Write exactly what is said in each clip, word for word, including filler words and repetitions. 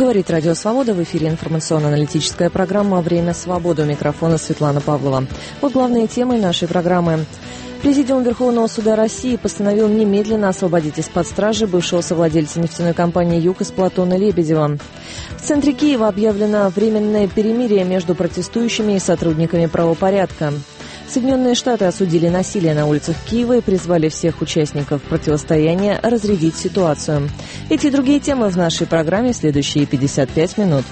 говорит Радио Свобода. В эфире информационно-аналитическая программа «Время свободы». У микрофона Светлана Павлова. Вот главные темы нашей программы. Президиум Верховного суда России постановил немедленно освободить из-под стражи бывшего совладельца нефтяной компании «ЮКОС» Платона Лебедева. В центре Киева объявлено временное перемирие между протестующими и сотрудниками правопорядка. Соединенные Штаты осудили насилие на улицах Киева и призвали всех участников противостояния разрядить ситуацию. Эти и другие темы в нашей программе в следующие пятьдесят пять минут.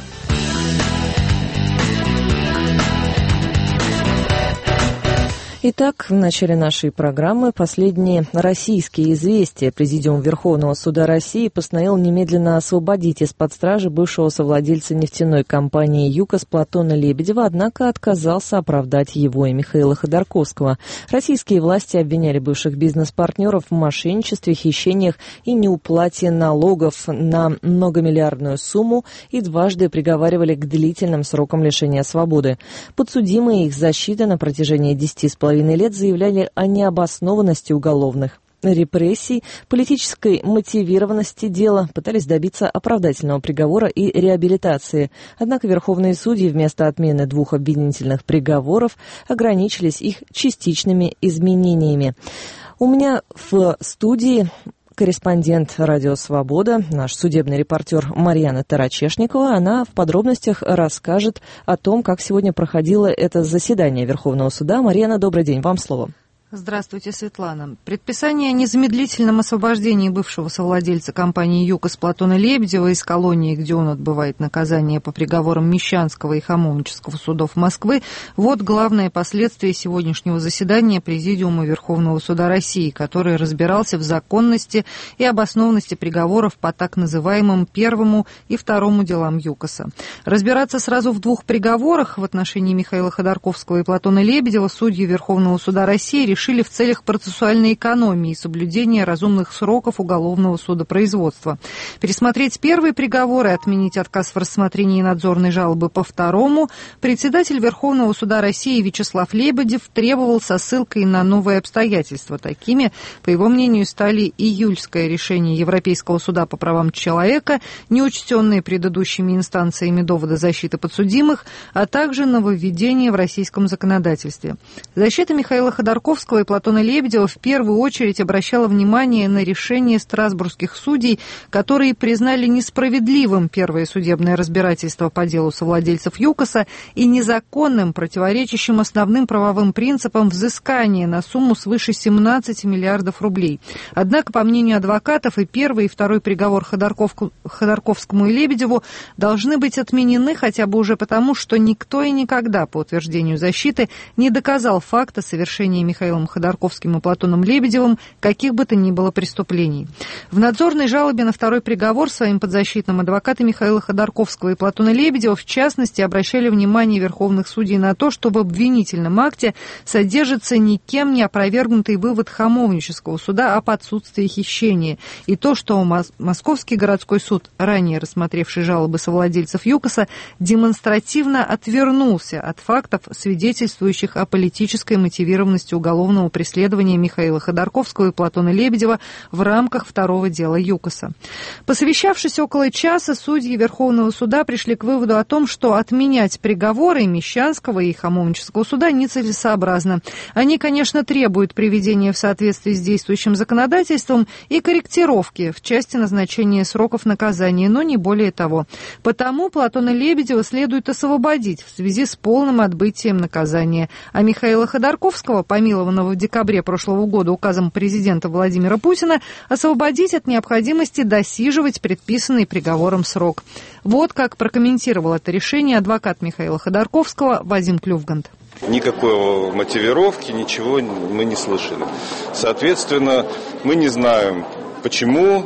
Итак, в начале нашей программы последние российские известия. Президиум Верховного суда России постановил немедленно освободить из-под стражи бывшего совладельца нефтяной компании «ЮКОС» Платона Лебедева, однако отказался оправдать его и Михаила Ходорковского. Российские власти обвиняли бывших бизнес-партнеров в мошенничестве, хищениях и неуплате налогов на многомиллиардную сумму и дважды приговаривали к длительным срокам лишения свободы. Подсудимые и их защита на протяжении десяти с половиной лет заявляли о необоснованности уголовных репрессий, политической мотивированности дела, пытались добиться оправдательного приговора и реабилитации. Однако верховные судьи вместо отмены двух обвинительных приговоров ограничились их частичными изменениями. У меня в студии корреспондент «Радио Свобода», наш судебный репортер Марьяна Тарачешникова. Она в подробностях расскажет о том, как сегодня проходило это заседание Верховного суда. Марьяна, добрый день, вам слово. Здравствуйте, Светлана. Предписание о незамедлительном освобождении бывшего совладельца компании «ЮКОС» Платона Лебедева из колонии, где он отбывает наказание по приговорам Мещанского и Хамовнического судов Москвы, вот главное последствие сегодняшнего заседания Президиума Верховного суда России, который разбирался в законности и обоснованности приговоров по так называемым первому и второму делам ЮКОСа. Разбираться сразу в двух приговорах в отношении Михаила Ходорковского и Платона Лебедева судьи Верховного суда России решили решили в целях процессуальной экономии и соблюдения разумных сроков уголовного судопроизводства. Пересмотреть первый приговор и отменить отказ в рассмотрении надзорной жалобы по второму председатель Верховного суда России Вячеслав Лебедев требовал со ссылкой на новые обстоятельства. Такими, по его мнению, стали июльское решение Европейского суда по правам человека, неучтенные предыдущими инстанциями доводы защиты подсудимых, а также нововведения в российском законодательстве. Защита Михаила Ходорковского и Платона Лебедева в первую очередь обращала внимание на решение страсбургских судей, которые признали несправедливым первое судебное разбирательство по делу совладельцев ЮКОСа и незаконным, противоречащим основным правовым принципам взыскания на сумму свыше семнадцати миллиардов рублей. Однако, по мнению адвокатов, и первый, и второй приговор Ходорковскому и Лебедеву должны быть отменены хотя бы уже потому, что никто и никогда, по утверждению защиты, не доказал факта совершения Михаилом Ходорковским и Платоном Лебедевым каких бы то ни было преступлений. В надзорной жалобе на второй приговор своим подзащитным адвокаты Михаила Ходорковского и Платона Лебедева в частности обращали внимание верховных судей на то, что в обвинительном акте содержится никем не опровергнутый вывод Хамовнического суда об отсутствии хищения, и то, что Московский городской суд, ранее рассмотревший жалобы совладельцев ЮКОСа, демонстративно отвернулся от фактов, свидетельствующих о политической мотивированности уголовного преследования Михаила Ходорковского и Платона Лебедева в рамках второго дела ЮКОСа. Посовещавшись около часа, судьи Верховного суда пришли к выводу о том, что отменять приговоры Мещанского и Хамовнического суда нецелесообразно. Они, конечно, требуют приведения в соответствии с действующим законодательством и корректировки в части назначения сроков наказания, но не более того. Потому Платона Лебедева следует освободить в связи с полным отбытием наказания, а Михаила Ходорковского, помилованного в декабре прошлого года указом президента Владимира Путина, освободить от необходимости досиживать предписанный приговором срок. Вот как прокомментировал это решение адвокат Михаила Ходорковского Вадим Клювгант. Никакой мотивировки, ничего мы не слышали. Соответственно, мы не знаем, почему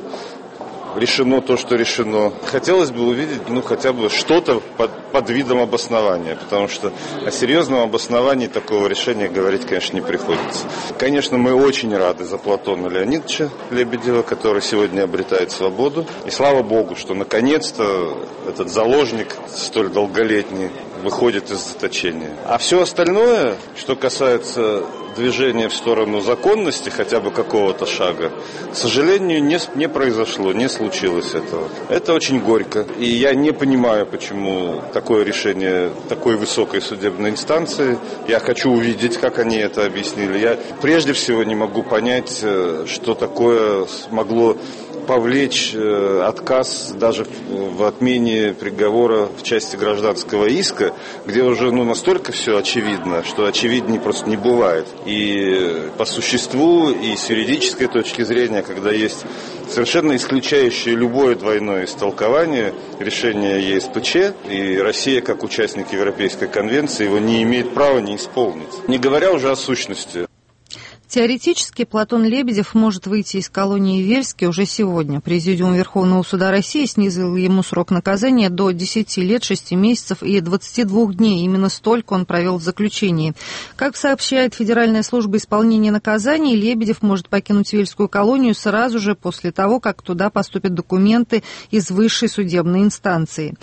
решено то, что решено. Хотелось бы увидеть, ну, хотя бы что-то под, под видом обоснования, потому что о серьезном обосновании такого решения говорить, конечно, не приходится. Конечно, мы очень рады за Платона Леонидовича Лебедева, который сегодня обретает свободу. И слава Богу, что наконец-то этот заложник столь долголетний выходит из заточения. А все остальное, что касается движение в сторону законности, хотя бы какого-то шага, к сожалению, не, не произошло, не случилось этого. Это очень горько. И я не понимаю, почему такое решение такой высокой судебной инстанции. Я хочу увидеть, как они это объяснили. Я прежде всего не могу понять, что такое могло повлечь отказ даже в отмене приговора в части гражданского иска, где уже ну, настолько все очевидно, что очевиднее просто не бывает. И по существу, и с юридической точки зрения, когда есть совершенно исключающее любое двойное истолкование решения Е С П Ч, и Россия, как участник Европейской конвенции, его не имеет права не исполнить. Не говоря уже о сущности. Теоретически Платон Лебедев может выйти из колонии Вельский уже сегодня. Президиум Верховного суда России снизил ему срок наказания до десяти лет, шести месяцев и двадцати двух дней. Именно столько он провел в заключении. Как сообщает Федеральная служба исполнения наказаний, Лебедев может покинуть Вельскую колонию сразу же после того, как туда поступят документы из высшей судебной инстанции.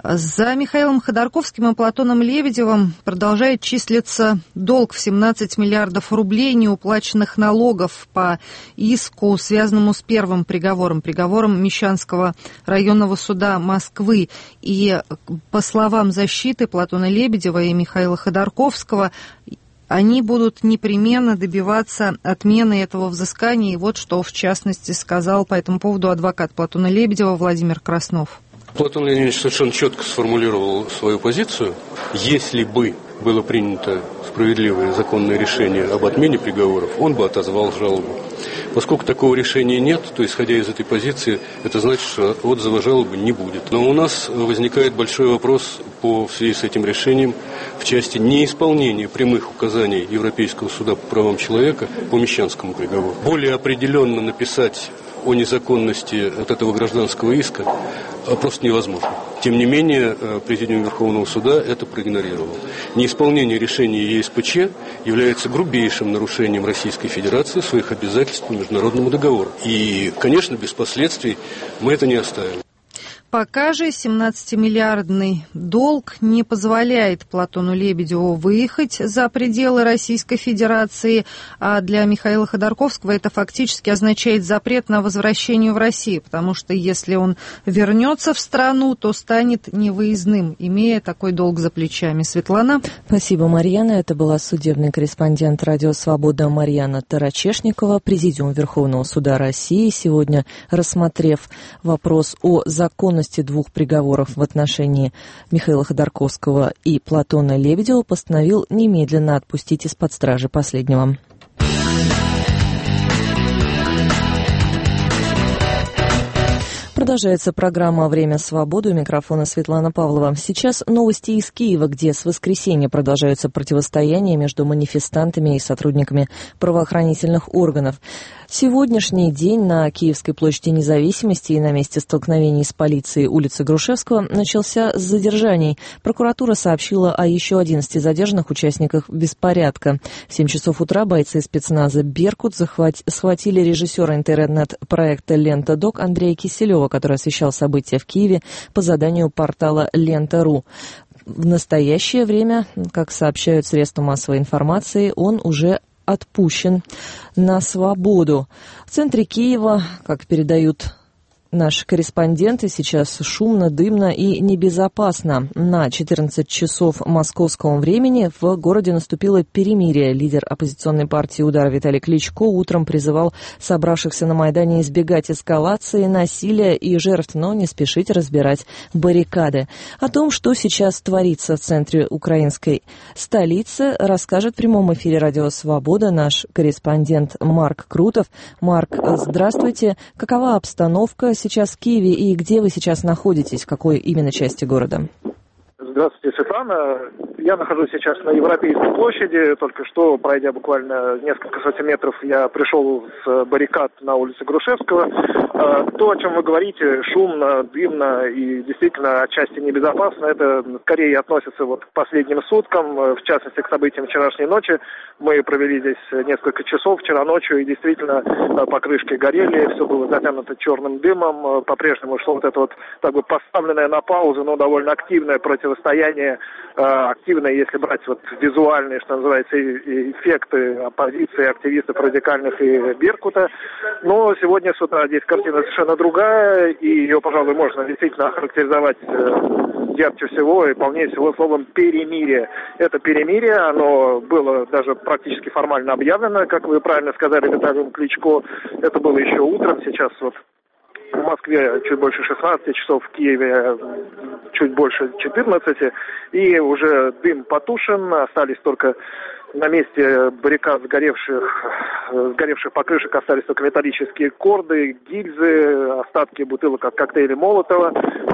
За Михаилом Ходорковским и Платоном Лебедевым продолжает числиться долг в семнадцать миллиардов рублей, неуплаченных налогов по иску, связанному с первым приговором, приговором Мещанского районного суда Москвы. И по словам защиты Платона Лебедева и Михаила Ходорковского, они будут непременно добиваться отмены этого взыскания. И вот что, в частности, сказал по этому поводу адвокат Платона Лебедева Владимир Краснов. Платон Леонидович совершенно четко сформулировал свою позицию. Если бы было принято справедливое законное решение об отмене приговоров, он бы отозвал жалобу. Поскольку такого решения нет, то, исходя из этой позиции, это значит, что отзыва жалобы не будет. Но у нас возникает большой вопрос по в связи с этим решением в части неисполнения прямых указаний Европейского суда по правам человека по Мещанскому приговору. Более определенно написать о незаконности вот этого гражданского иска просто невозможно. Тем не менее, Президиум Верховного суда это проигнорировал. Неисполнение решения Е С П Ч является грубейшим нарушением Российской Федерации своих обязательств по международному договору. И, конечно, без последствий мы это не оставим. Пока же семнадцатимиллиардный долг не позволяет Платону Лебедеву выехать за пределы Российской Федерации, а для Михаила Ходорковского это фактически означает запрет на возвращение в Россию, потому что если он вернется в страну, то станет невыездным, имея такой долг за плечами. Светлана. Спасибо, Марьяна. Это была судебный корреспондент «Радио Свобода» Марьяна Тарачешникова. Президиум Верховного суда России сегодня, рассмотрев вопрос о законности двух приговоров в отношении Михаила Ходорковского и Платона Лебедева, постановил немедленно отпустить из-под стражи последнего. Продолжается программа «Время свободы». У микрофона Светлана Павлова. Сейчас новости из Киева, где с воскресенья продолжаются противостояния между манифестантами и сотрудниками правоохранительных органов. Сегодняшний день на Киевской площади Независимости и на месте столкновений с полицией улицы Грушевского начался с задержаний. Прокуратура сообщила о еще одиннадцати задержанных участниках беспорядка. В семь часов утра бойцы спецназа «Беркут» захват... схватили режиссера интернет-проекта «Лента.Док» Андрея Киселева, который освещал события в Киеве по заданию портала «Лента.ру». В настоящее время, как сообщают средства массовой информации, он уже отпущен на свободу. В центре Киева, как передают наши корреспонденты, сейчас шумно, дымно и небезопасно. На четырнадцать часов московского времени в городе наступило перемирие. Лидер оппозиционной партии «Удар» Виталий Кличко утром призывал собравшихся на Майдане избегать эскалации, насилия и жертв, но не спешить разбирать баррикады. О том, что сейчас творится в центре украинской столицы, расскажет в прямом эфире «Радио Свобода» наш корреспондент Марк Крутов. Марк, здравствуйте. Какова обстановка сейчас в Киеве и где вы сейчас находитесь, в какой именно части города? Здравствуйте, Светлана. Я нахожусь сейчас на Европейской площади. Только что, пройдя буквально несколько сотен метров, я пришел с баррикад на улице Грушевского. То, о чем вы говорите, шумно, дымно и действительно отчасти небезопасно, это скорее относится вот к последним суткам, в частности, к событиям вчерашней ночи. Мы провели здесь несколько часов вчера ночью, и действительно покрышки горели, все было затянуто черным дымом. По-прежнему шло вот это вот так бы поставленное на паузу, но довольно активное противостояние противостояние активное, если брать вот визуальные, что называется, эффекты оппозиции, активистов радикальных и Беркута. Но сегодня с утра здесь картина совершенно другая, и ее, пожалуй, можно действительно охарактеризовать ярче всего и полнее всего словом «перемирие». Это перемирие, оно было даже практически формально объявлено, как вы правильно сказали, Виталий Кличко. Это было еще утром, сейчас вот в Москве чуть больше шестнадцати часов, в Киеве чуть больше четырнадцати, и уже дым потушен, остались только на месте баррикад сгоревших, сгоревших покрышек остались только металлические корды, гильзы, остатки бутылок от коктейля Молотова.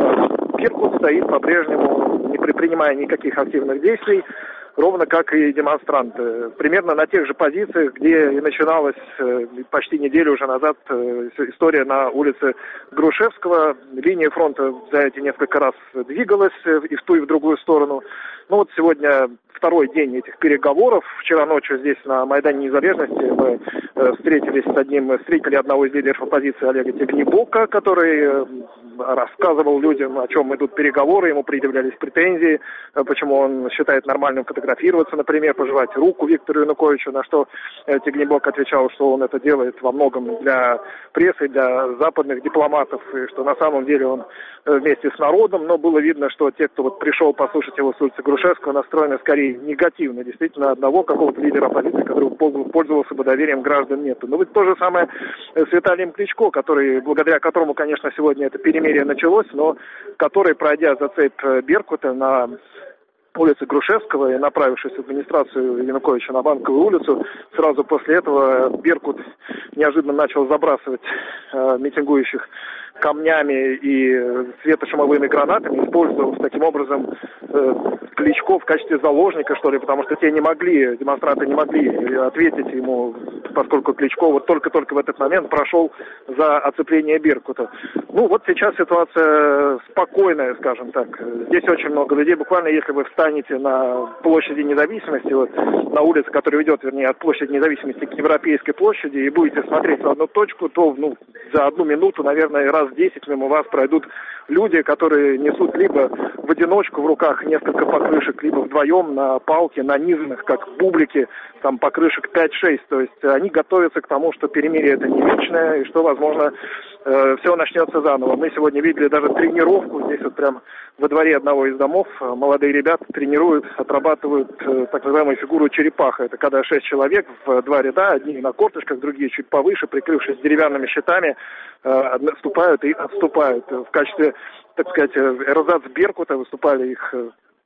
Беркут стоит по-прежнему, не предпринимая никаких активных действий, ровно как и демонстранты. Примерно на тех же позициях, где и начиналась почти неделю уже назад история на улице Грушевского. Линия фронта за эти несколько раз двигалась и в ту, и в другую сторону. Ну вот сегодня второй день этих переговоров. Вчера ночью здесь на Майдане Незалежности мы встретились с одним, встретили одного из лидеров оппозиции Олега Тягнебока, который рассказывал людям, о чем идут переговоры, ему предъявлялись претензии, почему он считает нормальным фотографироваться, например, пожевать руку Виктору Януковичу, на что Тягнебок отвечал, что он это делает во многом для прессы, для западных дипломатов, и что на самом деле он вместе с народом, но было видно, что те, кто вот пришел послушать его с улицы Грушевского, настроены скорее негативно. Действительно, одного какого-то лидера оппозиции, который пользовался бы доверием граждан, нету. Но ведь то же самое с Виталием Кличко, который, благодаря которому, конечно, сегодня это перемирие началось, но который, пройдя за цепь Беркута на улице Грушевского и направившись в администрацию Януковича на Банковую улицу, сразу после этого Беркут неожиданно начал забрасывать э, митингующих камнями и светошумовыми гранатами, использовав таким образом э, Кличко в качестве заложника, что ли, потому что те не могли, демонстранты не могли ответить ему, поскольку Кличко вот только-только в этот момент прошел за оцепление Беркута. Ну, вот сейчас ситуация спокойная, скажем так. Здесь очень много людей. Буквально, если вы встанете на площади Независимости, вот на улице, которая ведет, вернее, от площади Независимости к Европейской площади, и будете смотреть в одну точку, то, ну, за одну минуту, наверное, раз в десять мимо вас пройдут люди, которые несут либо в одиночку в руках несколько покрышек, либо вдвоем на палке, нанизанных, как бублики, там покрышек пять-шесть. То есть они готовятся к тому, что перемирие это не вечное, и что, возможно, э, все начнется заново. Мы сегодня видели даже тренировку, здесь вот прям во дворе одного из домов молодые ребята тренируют, отрабатывают э, так называемую фигуру черепаха. Это когда шесть человек в два ряда, одни на корточках, другие чуть повыше, прикрывшись деревянными щитами, э, вступают и отступают. В качестве, так сказать, эрзац Беркута выступали их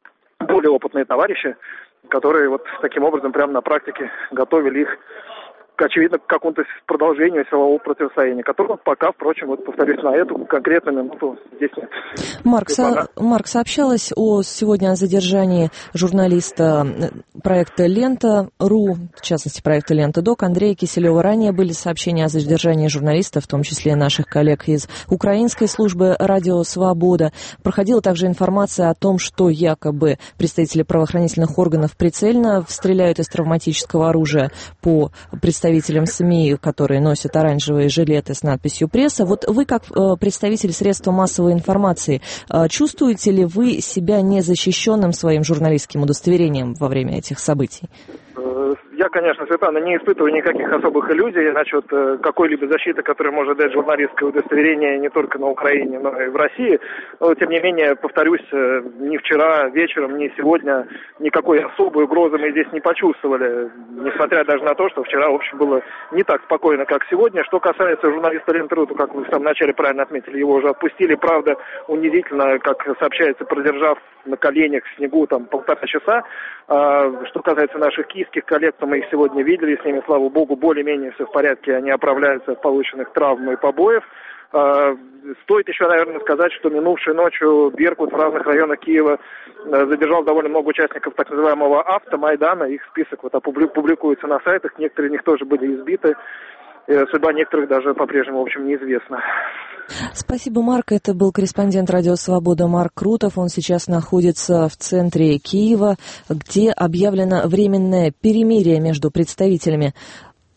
более опытные товарищи, которые вот таким образом прямо на практике готовили их, очевидно, к какому-то продолжению силового противостояния, которого пока, впрочем, вот повторюсь, на эту конкретную минуту здесь нет. Марк, со, Марк, сообщалось о, сегодня о задержании журналиста проекта «Лента.ру», в частности, проекта «Лента.док» Андрея Киселева. Ранее были сообщения о задержании журналистов, в том числе наших коллег из украинской службы «Радио Свобода». Проходила также информация о том, что якобы представители правоохранительных органов прицельно стреляют из травматического оружия по представителям представителям СМИ, которые носят оранжевые жилеты с надписью «Пресса». Вот вы, как э, представитель средства массовой информации, э, чувствуете ли вы себя незащищенным своим журналистским удостоверением во время этих событий? Я, конечно, Светлана, не испытываю никаких особых иллюзий насчет какой-либо защиты, которую может дать журналистское удостоверение не только на Украине, но и в России. Но, тем не менее, повторюсь, ни вчера вечером, ни сегодня никакой особой угрозы мы здесь не почувствовали, несмотря даже на то, что вчера, в общем, было не так спокойно, как сегодня. Что касается журналиста Ленты.ру, то, как вы в самом начале правильно отметили, его уже отпустили, правда, унизительно, как сообщается, продержав на коленях в снегу там полтора часа. А, что касается наших киевских коллег, то мы их сегодня видели, с ними, слава богу, более-менее все в порядке, они оправляются от полученных травм и побоев. А, стоит еще, наверное, сказать, что минувшей ночью Беркут в разных районах Киева задержал довольно много участников так называемого автомайдана, их список вот публикуется на сайтах, некоторые из них тоже были избиты. Судьба некоторых даже по-прежнему, в общем, неизвестна. Спасибо, Марк. Это был корреспондент «Радио Свобода» Марк Крутов. Он сейчас находится в центре Киева, где объявлено временное перемирие между представителями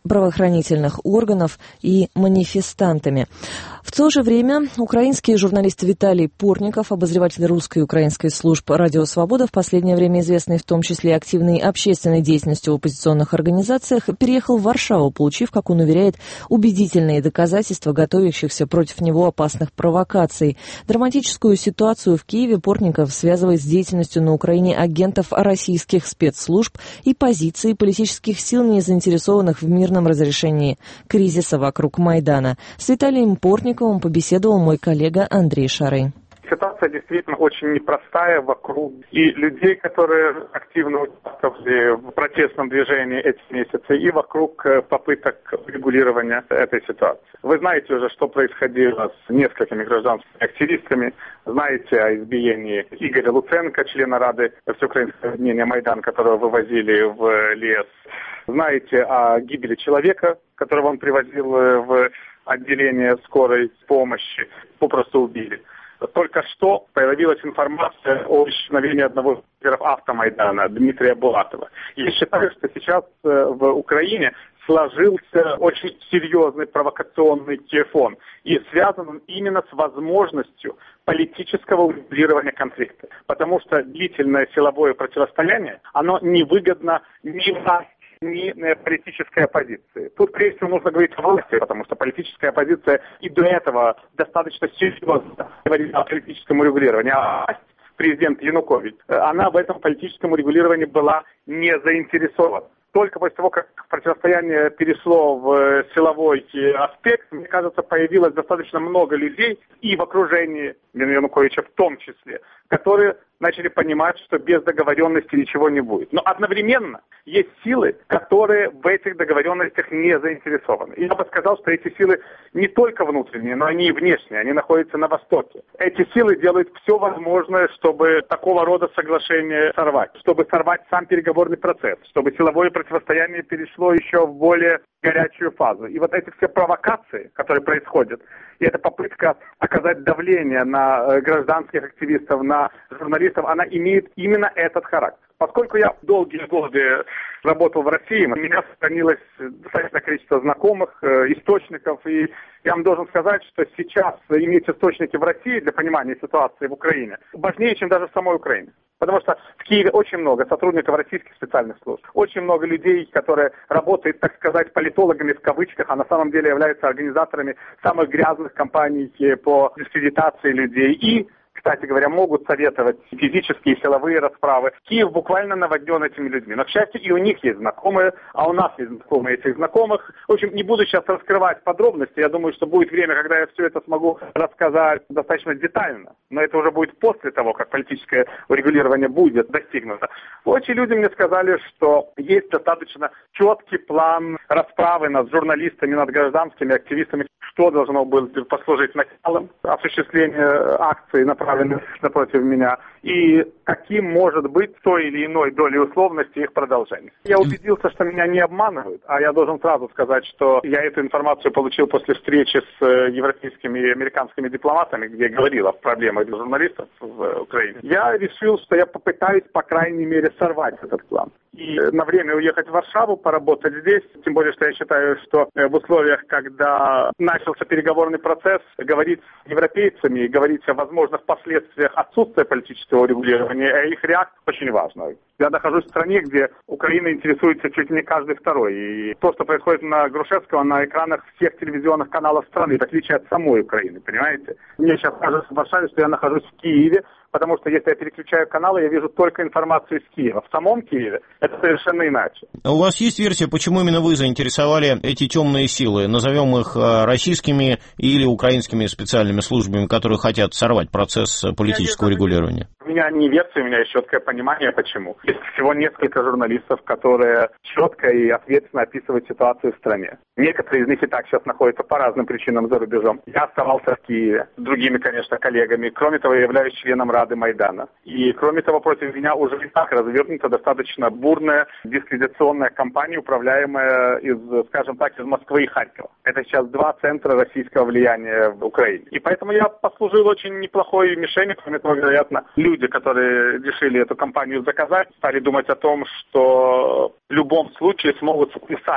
правоохранительных органов и манифестантами. В то же время украинский журналист Виталий Портников, обозреватель русской и украинской служб «Радио Свобода», в последнее время известный в том числе активной общественной деятельностью в оппозиционных организациях, переехал в Варшаву, получив, как он уверяет, убедительные доказательства готовящихся против него опасных провокаций. Драматическую ситуацию в Киеве Портников связывает с деятельностью на Украине агентов российских спецслужб и позиции политических сил, не заинтересованных в мирном разрешении кризиса вокруг Майдана. С Виталием Портниковым побеседовал мой коллега Андрей Шарый. Ситуация действительно очень непростая вокруг и людей, которые активно участвовали в протестном движении эти месяцы, и вокруг попыток регулирования этой ситуации. Вы знаете уже, что происходило с несколькими гражданскими активистами. Знаете о избиении Игоря Луценко, члена Рады Всеукраинского объединения «Майдан», которого вывозили в лес. Знаете о гибели человека, которого он привозил в отделение скорой помощи. Попросту убили. Только что появилась информация о исчезновении одного из лидеров автомайдана, Дмитрия Булатова. Я считаю, что сейчас в Украине сложился очень серьезный провокационный фон. И связан он именно с возможностью политического урегулирования конфликта. Потому что длительное силовое противостояние, оно невыгодно ни власти, ни политической оппозиции. Тут, прежде всего, нужно говорить о власти, потому что политическая оппозиция и до этого достаточно серьезно говорила о политическом урегулировании. А власть, президент Янукович, она в этом политическом урегулировании была не заинтересована. Только после того, как противостояние перешло в силовой аспект, мне кажется, появилось достаточно много людей, и в окружении Януковича в том числе, которые начали понимать, что без договоренности ничего не будет. Но одновременно есть силы, которые в этих договоренностях не заинтересованы. И я бы сказал, что эти силы не только внутренние, но они и внешние, они находятся на Востоке. Эти силы делают все возможное, чтобы такого рода соглашение сорвать, чтобы сорвать сам переговорный процесс, чтобы силовое противостояние перешло еще в более горячую фазу. И вот эти все провокации, которые происходят, и эта попытка оказать давление на гражданских активистов, на журналистов, она имеет именно этот характер. Поскольку я долгие годы работал в России, у меня сохранилось достаточное количество знакомых, источников, и я вам должен сказать, что сейчас иметь источники в России для понимания ситуации в Украине важнее, чем даже в самой Украине. Потому что в Киеве очень много сотрудников российских специальных служб, очень много людей, которые работают, так сказать, политологами в кавычках, а на самом деле являются организаторами самых грязных кампаний по дискредитации людей и, кстати говоря, могут советовать физические и силовые расправы. Киев буквально наводнен этими людьми. Но, к счастью, и у них есть знакомые, а у нас есть знакомые этих знакомых. В общем, не буду сейчас раскрывать подробности. Я думаю, что будет время, когда я все это смогу рассказать достаточно детально. Но это уже будет после того, как политическое урегулирование будет достигнуто. Эти люди мне сказали, что есть достаточно четкий план расправы над журналистами, над гражданскими активистами, что должно было послужить началом осуществления акций, направленных напротив меня, и каким может быть той или иной долей условности их продолжение. Я убедился, что меня не обманывают, а я должен сразу сказать, что я эту информацию получил после встречи с европейскими и американскими дипломатами, где я говорил о проблемах для журналистов в Украине. Я решил, что я попытаюсь, по крайней мере, сорвать этот план. И на время уехать в Варшаву, поработать здесь, тем более, что я считаю, что в условиях, когда начался переговорный процесс, говорить с европейцами и говорить о возможных последствиях отсутствия политического урегулирования, а их реакция очень важна. Я нахожусь в стране, где Украина интересуется чуть ли не каждый второй. И то, что происходит на Грушевского, на экранах всех телевизионных каналов страны, в отличие от самой Украины, понимаете? Мне сейчас кажется в Варшаве, что я нахожусь в Киеве, потому что если я переключаю каналы, я вижу только информацию из Киева. В самом Киеве это совершенно иначе. У вас есть версия, почему именно вы заинтересовали эти темные силы? Назовем их российскими или украинскими специальными службами, которые хотят сорвать процесс политического регулирования? У меня не версия, у меня есть четкое понимание, почему. Есть всего несколько журналистов, которые четко и ответственно описывают ситуацию в стране. Некоторые из них и так сейчас находятся по разным причинам за рубежом. Я оставался в Киеве с другими, конечно, коллегами. Кроме того, я являюсь членом Рады Майдана. И, кроме того, против меня уже и так развернута достаточно бурная дискредитационная кампания, управляемая из, скажем так, из Москвы и Харькова. Это сейчас два центра российского влияния в Украине. И поэтому я послужил очень неплохой мишенью. Кроме того, вероятно, люди, которые решили эту кампанию заказать, стали думать о том, что в любом случае смогут списать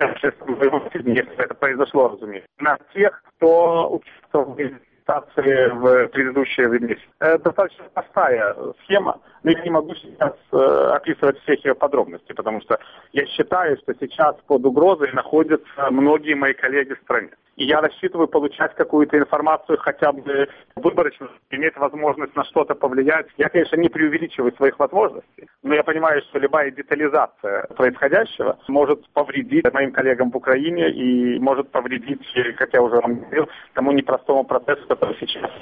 если это произошло, разумеется, на тех, кто участвовал в регистрации в предыдущие месяцы. Это достаточно простая схема, но я не могу сейчас э, описывать всех ее подробностей, потому что я считаю, что сейчас под угрозой находятся многие мои коллеги в стране. И я рассчитываю получать какую-то информацию хотя бы выборочно, иметь возможность на что-то повлиять. Я, конечно, не преувеличиваю своих возможностей, но я понимаю, что любая детализация происходящего может повредить моим коллегам в Украине и может повредить, как я уже вам говорил, тому непростому процессу, который сейчас.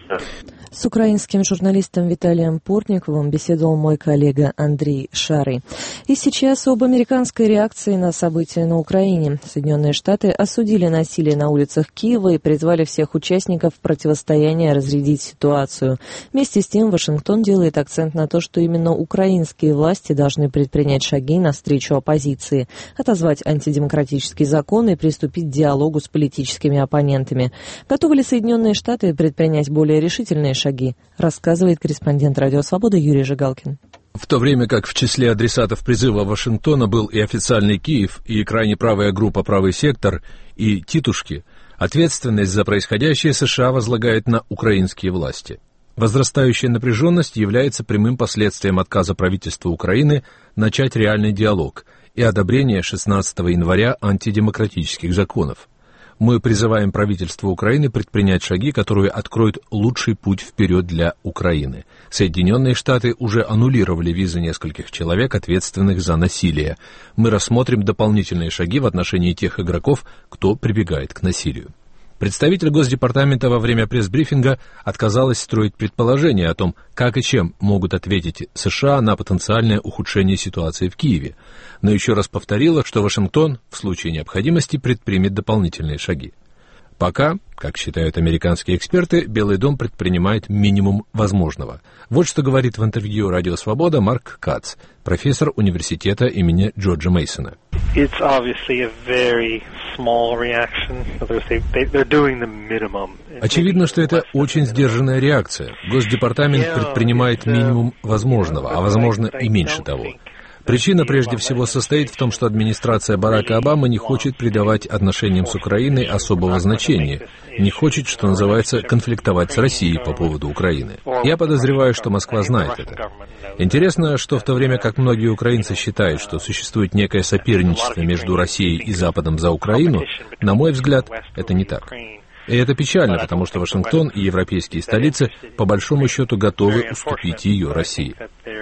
С украинским журналистом Виталием Портниковым беседовал мой коллега Андрей Шарый. И сейчас об американской реакции на события на Украине. Соединенные Штаты осудили насилие на улицах Киева и призвали всех участников противостояния разрядить ситуацию. Вместе с тем Вашингтон делает акцент на то, что именно украинские власти должны предпринять шаги навстречу оппозиции, отозвать антидемократический закон и приступить к диалогу с политическими оппонентами. Готовы ли Соединенные Штаты предпринять более решительные шаги, рассказывает корреспондент «Радио Свобода» Юрий Жигалкин. В то время как в числе адресатов призыва Вашингтона был и официальный Киев, и крайне правая группа «Правый сектор», и «Титушки», ответственность за происходящее США возлагает на украинские власти. Возрастающая напряженность является прямым последствием отказа правительства Украины начать реальный диалог и одобрения шестнадцатого января антидемократических законов. Мы призываем правительство Украины предпринять шаги, которые откроют лучший путь вперед для Украины. Соединенные Штаты уже аннулировали визы нескольких человек, ответственных за насилие. Мы рассмотрим дополнительные шаги в отношении тех игроков, кто прибегает к насилию. Представитель Госдепартамента во время пресс-брифинга отказалась строить предположения о том, как и чем могут ответить США на потенциальное ухудшение ситуации в Киеве, но еще раз повторила, что Вашингтон в случае необходимости предпримет дополнительные шаги. Пока, как считают американские эксперты, Белый дом предпринимает минимум возможного. Вот что говорит в интервью «Радио Свобода» Марк Кац, профессор университета имени Джорджа Мейсона. Очевидно, что это очень сдержанная реакция. Госдепартамент предпринимает минимум возможного, а возможно и меньше того. Причина прежде всего состоит в том, что администрация Барака Обамы не хочет придавать отношениям с Украиной особого значения, не хочет, что называется, конфликтовать с Россией по поводу Украины. Я подозреваю, что Москва знает это. Интересно, что в то время как многие украинцы считают, что существует некое соперничество между Россией и Западом за Украину, на мой взгляд, это не так. И это печально, потому что Вашингтон и европейские столицы по большому счету готовы уступить ее России.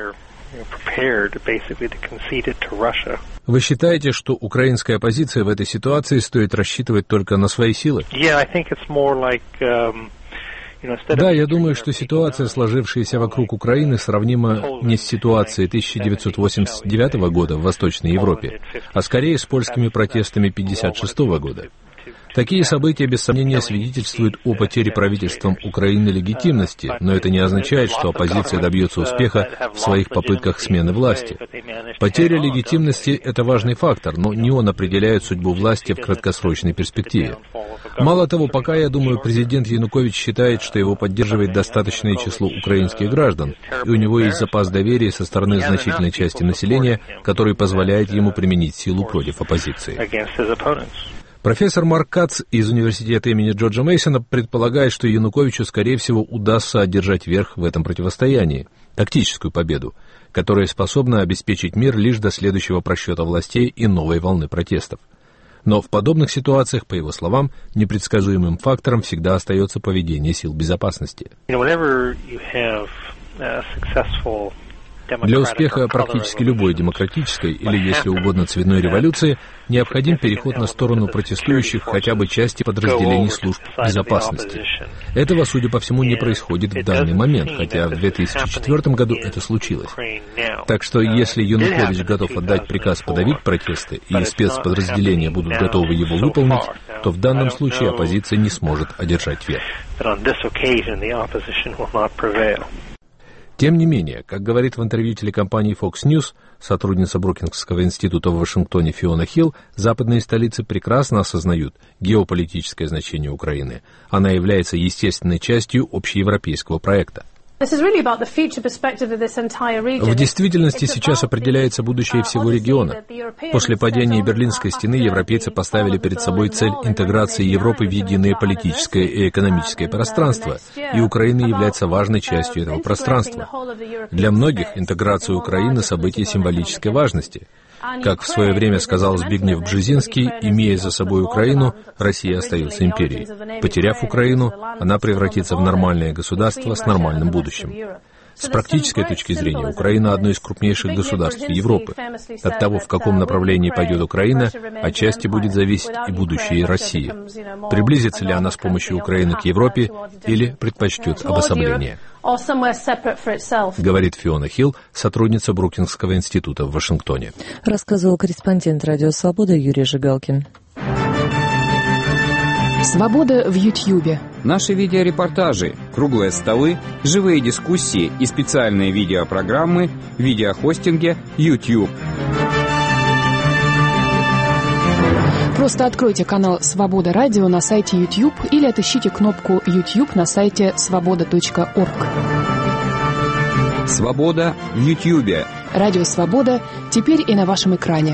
Вы считаете, что украинская оппозиция в этой ситуации стоит рассчитывать только на свои силы? Да, я думаю, что ситуация, сложившаяся вокруг Украины, сравнима не с ситуацией тысяча девятьсот восемьдесят девятого года в Восточной Европе, а скорее с польскими протестами пятьдесят шестого года. Такие события, без сомнения, свидетельствуют о потере правительством Украины легитимности, но это не означает, что оппозиция добьется успеха в своих попытках смены власти. Потеря легитимности – это важный фактор, но не он определяет судьбу власти в краткосрочной перспективе. Мало того, пока, я думаю, президент Янукович считает, что его поддерживает достаточное число украинских граждан, и у него есть запас доверия со стороны значительной части населения, который позволяет ему применить силу против оппозиции. Профессор Марк Кац из университета имени Джорджа Мейсона предполагает, что Януковичу, скорее всего, удастся одержать верх в этом противостоянии, тактическую победу, которая способна обеспечить мир лишь до следующего просчета властей и новой волны протестов. Но в подобных ситуациях, по его словам, непредсказуемым фактором всегда остается поведение сил безопасности. Для успеха практически любой демократической или, если угодно, цветной революции необходим переход на сторону протестующих хотя бы части подразделений служб безопасности. Этого, судя по всему, не происходит в данный момент, хотя в две тысячи четвёртом году это случилось. Так что, если Янукович готов отдать приказ подавить протесты и спецподразделения будут готовы его выполнить, то в данном случае оппозиция не сможет одержать верх. Тем не менее, как говорит в интервью телекомпании Fox News сотрудница Брукингского института в Вашингтоне Фиона Хилл, западные столицы прекрасно осознают геополитическое значение Украины. Она является естественной частью общеевропейского проекта. В действительности сейчас определяется будущее всего региона. После падения Берлинской стены европейцы поставили перед собой цель интеграции Европы в единое политическое и экономическое пространство, и Украина является важной частью этого пространства. Для многих интеграция Украины — событие символической важности. Как в свое время сказал Збигнев Бжезинский, имея за собой Украину, Россия остается империей. Потеряв Украину, она превратится в нормальное государство с нормальным будущим. С практической точки зрения, Украина — одно из крупнейших государств Европы. От того, в каком направлении пойдет Украина, отчасти будет зависеть и будущее России. Приблизится ли она с помощью Украины к Европе или предпочтет обособление? Говорит Фиона Хилл, сотрудница Брукингского института в Вашингтоне. Рассказывал корреспондент «Радио Свобода» Юрий Жигалкин. Свобода в Ютьюбе. Наши видеорепортажи, круглые столы, живые дискуссии и специальные видеопрограммы в видеохостинге YouTube. Просто откройте канал «Свобода Радио» на сайте YouTube или отыщите кнопку YouTube на сайте свобода точка орг. Свобода в Ютьюбе. Радио «Свобода» теперь и на вашем экране.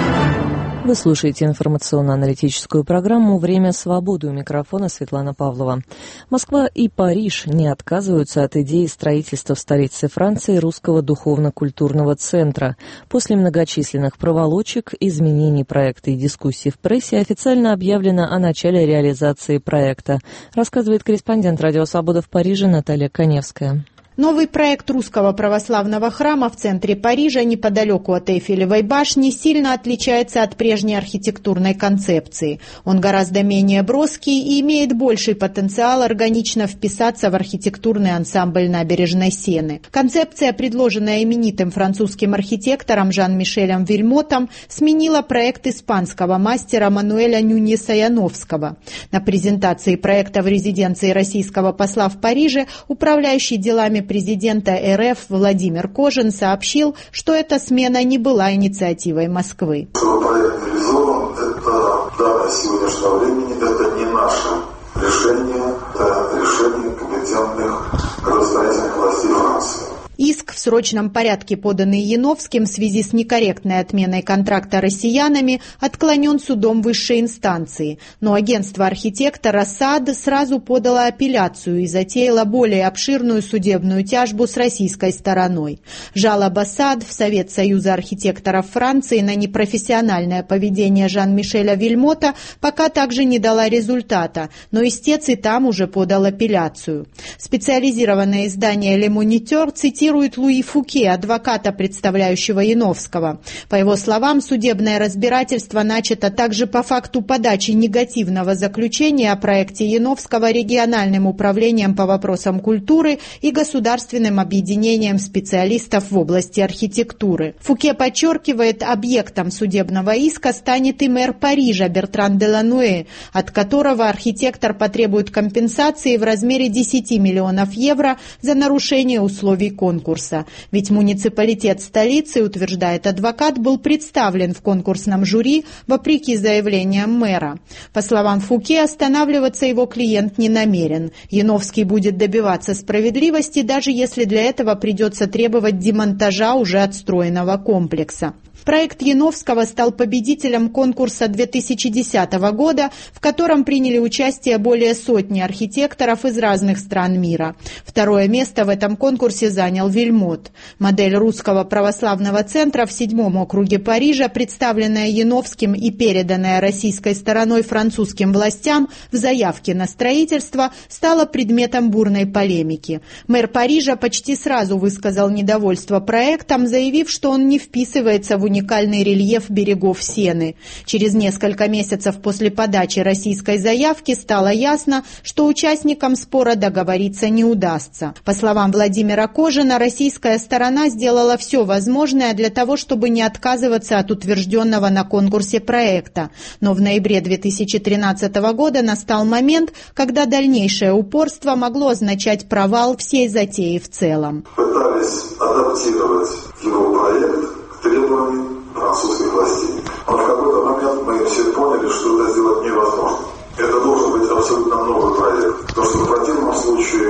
Вы слушаете информационно-аналитическую программу «Время свободы». У микрофона Светлана Павлова. Москва и Париж не отказываются от идеи строительства в столице Франции русского духовно-культурного центра. После многочисленных проволочек, изменений проекта и дискуссий в прессе официально объявлено о начале реализации проекта, рассказывает корреспондент «Радио Свобода» в Париже Наталья Коневская. Новый проект русского православного храма в центре Парижа, неподалеку от Эйфелевой башни, сильно отличается от прежней архитектурной концепции. Он гораздо менее броский и имеет больший потенциал органично вписаться в архитектурный ансамбль набережной Сены. Концепция, предложенная именитым французским архитектором Жан-Мишелем Вильмотом, сменила проект испанского мастера Мануэля Нюньеса Яновского. На презентации проекта в резиденции российского посла в Париже управляющий делами президента РФ Владимир Кожин сообщил, что эта смена не была инициативой Москвы. Проект реализован, это в данное сегодняшнее времени, это не наше решение, это решение компетентных градостроительных властей Франции. Иск в срочном порядке, поданный Яновским в связи с некорректной отменой контракта россиянами, отклонен судом высшей инстанции. Но агентство архитектора САД сразу подало апелляцию и затеяло более обширную судебную тяжбу с российской стороной. Жалоба САД в Совет Союза архитекторов Франции на непрофессиональное поведение Жан-Мишеля Вильмота пока также не дала результата, но истец и там уже подал апелляцию. Специализированное издание «Le Moniteur» цитирует Луи Фуке, адвоката, представляющего Яновского. По его словам, судебное разбирательство начато также по факту подачи негативного заключения о проекте Яновского региональным управлением по вопросам культуры и государственным объединением специалистов в области архитектуры. Фуке подчеркивает, объектом судебного иска станет и мэр Парижа Бертран Делануэ, от которого архитектор потребует компенсации в размере десяти миллионов евро за нарушение условий конкурса. конкурса. Ведь муниципалитет столицы, утверждает адвокат, был представлен в конкурсном жюри вопреки заявлениям мэра. По словам Фуке, останавливаться его клиент не намерен. Яновский будет добиваться справедливости, даже если для этого придется требовать демонтажа уже отстроенного комплекса. Проект Яновского стал победителем конкурса две тысячи десятого года, в котором приняли участие более сотни архитекторов из разных стран мира. Второе место в этом конкурсе занял Вильмот. Модель русского православного центра в седьмом округе Парижа, представленная Яновским и переданная российской стороной французским властям в заявке на строительство, стала предметом бурной полемики. Мэр Парижа почти сразу высказал недовольство проектом, заявив, что он не вписывается в уникальный рельеф берегов Сены. Через несколько месяцев после подачи российской заявки стало ясно, что участникам спора договориться не удастся. По словам Владимира Кожина, российская сторона сделала все возможное для того, чтобы не отказываться от утвержденного на конкурсе проекта. Но в ноябре две тысячи тринадцатого года настал момент, когда дальнейшее упорство могло означать провал всей затеи в целом. Пытались адаптировать его проект к требованиям французских властей. Но в какой-то момент мы все поняли, что это сделать невозможно. Это должен быть абсолютно новый проект. Потому что в противном случае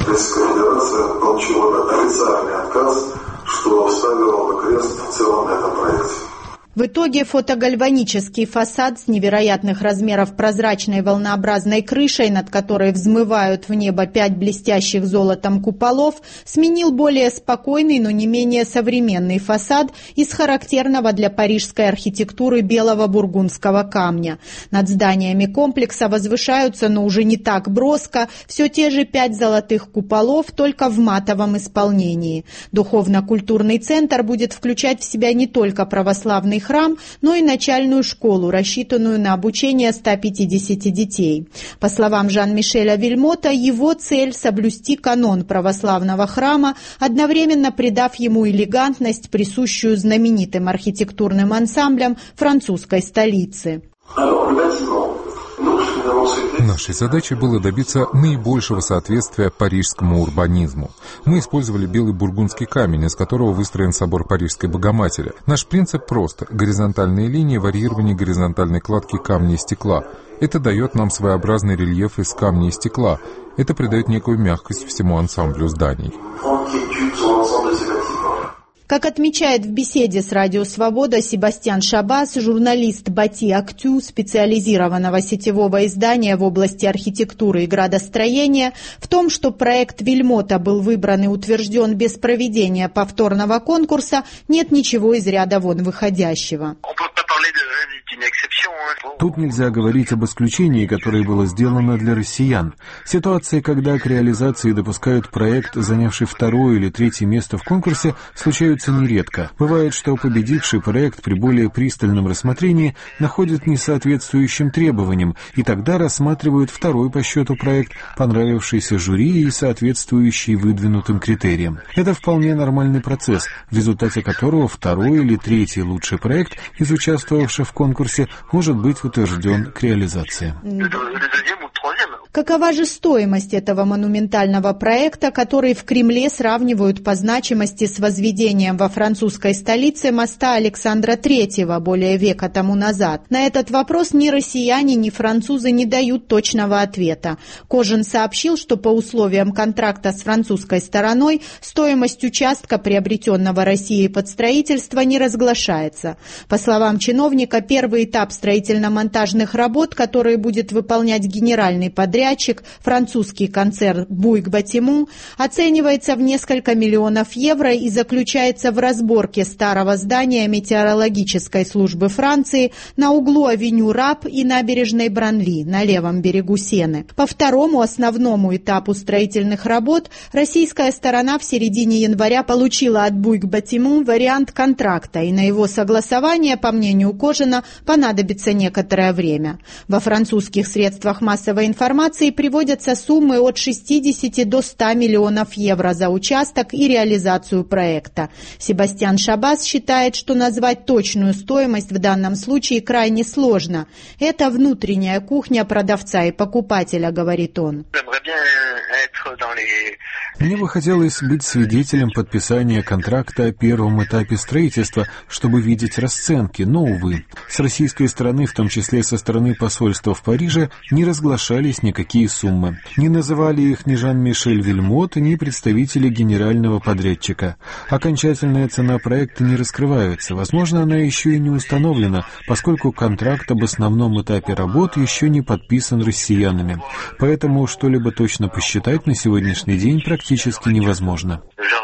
Российская Федерация получила бы официальный отказ, что ставило бы крест в целом на этом проекте. В итоге фотогальванический фасад с невероятных размеров прозрачной волнообразной крышей, над которой взмывают в небо пять блестящих золотом куполов, сменил более спокойный, но не менее современный фасад из характерного для парижской архитектуры белого бургундского камня. Над зданиями комплекса возвышаются, но уже не так броско, все те же пять золотых куполов, только в матовом исполнении. Духовно-культурный центр будет включать в себя не только православный храм, но и начальную школу, рассчитанную на обучение ста пятидесяти детей. По словам Жан-Мишеля Вильмота, его цель – соблюсти канон православного храма, одновременно придав ему элегантность, присущую знаменитым архитектурным ансамблям французской столицы. Нашей задачей было добиться наибольшего соответствия парижскому урбанизму. Мы использовали белый бургундский камень, из которого выстроен собор Парижской Богоматери. Наш принцип прост – горизонтальные линии, варьирование горизонтальной кладки камня и стекла. Это дает нам своеобразный рельеф из камня и стекла. Это придает некую мягкость всему ансамблю зданий. Как отмечает в беседе с «Радио Свобода» Себастьян Шабас, журналист Бати Актю, специализированного сетевого издания в области архитектуры и градостроения, в том, что проект Вильмота был выбран и утвержден без проведения повторного конкурса, нет ничего из ряда вон выходящего. Тут нельзя говорить об исключении, которое было сделано для россиян. Ситуации, когда к реализации допускают проект, занявший второе или третье место в конкурсе, случаются нередко. Бывает, что победивший проект при более пристальном рассмотрении находит несоответствующим требованиям, и тогда рассматривают второй по счету проект, понравившийся жюри и соответствующий выдвинутым критериям. Это вполне нормальный процесс, в результате которого второй или третий лучший проект из участвовавших в конкурсе может быть утвержден к реализации. Какова же стоимость этого монументального проекта, который в Кремле сравнивают по значимости с возведением во французской столице моста Александра Третьего более века тому назад? На этот вопрос ни россияне, ни французы не дают точного ответа. Кожин сообщил, что по условиям контракта с французской стороной стоимость участка, приобретенного Россией под строительство, не разглашается. По словам чиновника, первый этап строительно-монтажных работ, которые будет выполнять генеральный подрядчик, французский концерн Bouygues Bâtiment, оценивается в несколько миллионов евро и заключается в разборке старого здания метеорологической службы Франции на углу авеню Раб и набережной Бранли на левом берегу Сены. По второму основному этапу строительных работ российская сторона в середине января получила от Bouygues Bâtiment вариант контракта, и на его согласование, по мнению Кожина, понадобится некоторое время. Во французских средствах массовой информации приводятся суммы от шестидесяти до ста миллионов евро за участок и реализацию проекта. Себастьян Шабас считает, что назвать точную стоимость в данном случае крайне сложно. Это внутренняя кухня продавца и покупателя, говорит он. Мне бы хотелось быть свидетелем подписания контракта о первом этапе строительства, чтобы видеть расценки, но, увы, с российской стороны, в том числе со стороны посольства в Париже, не разглашались никакие суммы. Не называли их ни Жан-Мишель Вильмот, ни представители генерального подрядчика. Окончательная цена проекта не раскрывается. Возможно, она еще и не установлена, поскольку контракт об основном этапе работ еще не подписан россиянами. Поэтому что-либо точно посчитать на сегодняшний день практически невозможно.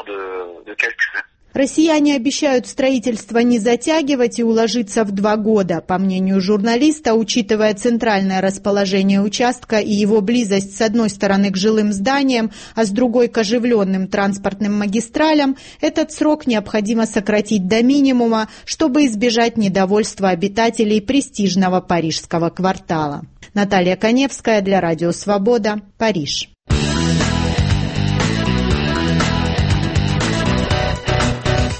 Россияне обещают строительство не затягивать и уложиться в два года. По мнению журналиста, учитывая центральное расположение участка и его близость с одной стороны к жилым зданиям, а с другой к оживленным транспортным магистралям, этот срок необходимо сократить до минимума, чтобы избежать недовольства обитателей престижного парижского квартала. Наталья Коневская для Радио Свобода, Париж.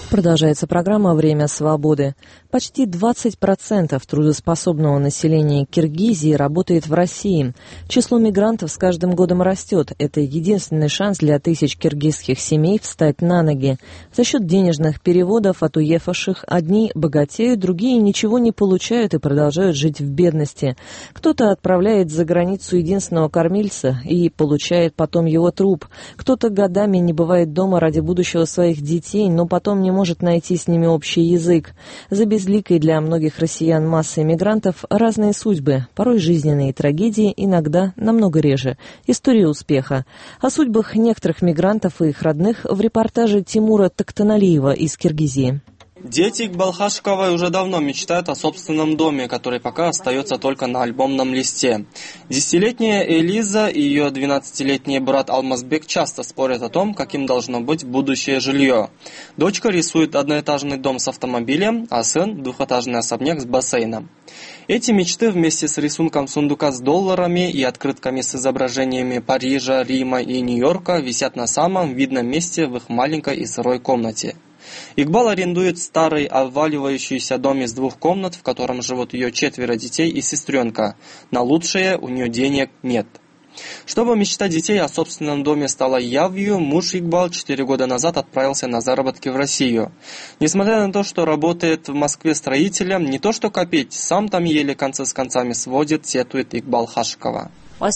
Продолжается программа «Время свободы». Почти двадцать процентов трудоспособного населения Киргизии работает в России. Число мигрантов с каждым годом растет. Это единственный шанс для тысяч киргизских семей встать на ноги. За счет денежных переводов от уехавших одни богатеют, другие ничего не получают и продолжают жить в бедности. Кто-то отправляет за границу единственного кормильца и получает потом его труп. Кто-то годами не бывает дома ради будущего своих детей, но потом не может может найти с ними общий язык. За безликой для многих россиян массой мигрантов разные судьбы, порой жизненные трагедии, иногда намного реже. История успеха. О судьбах некоторых мигрантов и их родных в репортаже Тимура Токтаналиева из Киргизии. Дети Игбал-Хашковой уже давно мечтают о собственном доме, который пока остается только на альбомном листе. Десятилетняя Элиза и ее двенадцатилетний брат Алмазбек часто спорят о том, каким должно быть будущее жилье. Дочка рисует одноэтажный дом с автомобилем, а сын – двухэтажный особняк с бассейном. Эти мечты вместе с рисунком сундука с долларами и открытками с изображениями Парижа, Рима и Нью-Йорка висят на самом видном месте в их маленькой и сырой комнате. Игбал арендует старый обваливающийся дом из двух комнат, в котором живут ее четверо детей и сестренка. На лучшее у нее денег нет. Чтобы мечта детей о собственном доме стала явью, муж Игбал четыре года назад отправился на заработки в Россию. Несмотря на то, что работает в Москве строителем, не то что копить, сам там еле концы с концами сводит, сетует Игбал-Хашкова.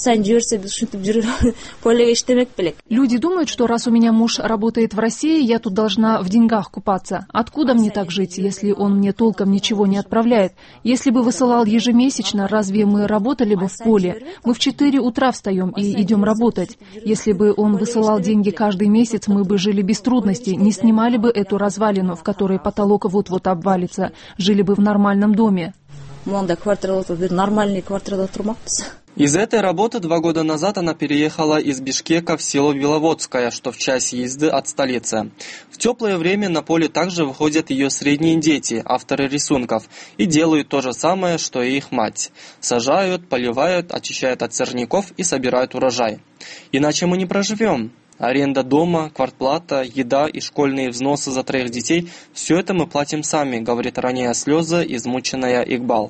Люди думают, что раз у меня муж работает в России, я тут должна в деньгах купаться. Откуда мне так жить, если он мне толком ничего не отправляет? Если бы высылал ежемесячно, разве мы работали бы в поле? Мы в четыре утра встаем и идем работать. Если бы он высылал деньги каждый месяц, мы бы жили без трудностей, не снимали бы эту развалину, в которой потолок вот-вот обвалится, жили бы в нормальном доме. Из этой работы два года назад она переехала из Бишкека в село Беловодское, что в час езды от столицы. В теплое время на поле также выходят ее средние дети, авторы рисунков, и делают то же самое, что и их мать. Сажают, поливают, очищают от сорняков и собирают урожай. Иначе мы не проживем. Аренда дома, квартплата, еда и школьные взносы за троих детей – все это мы платим сами, говорит роняя слезы измученная Игбал.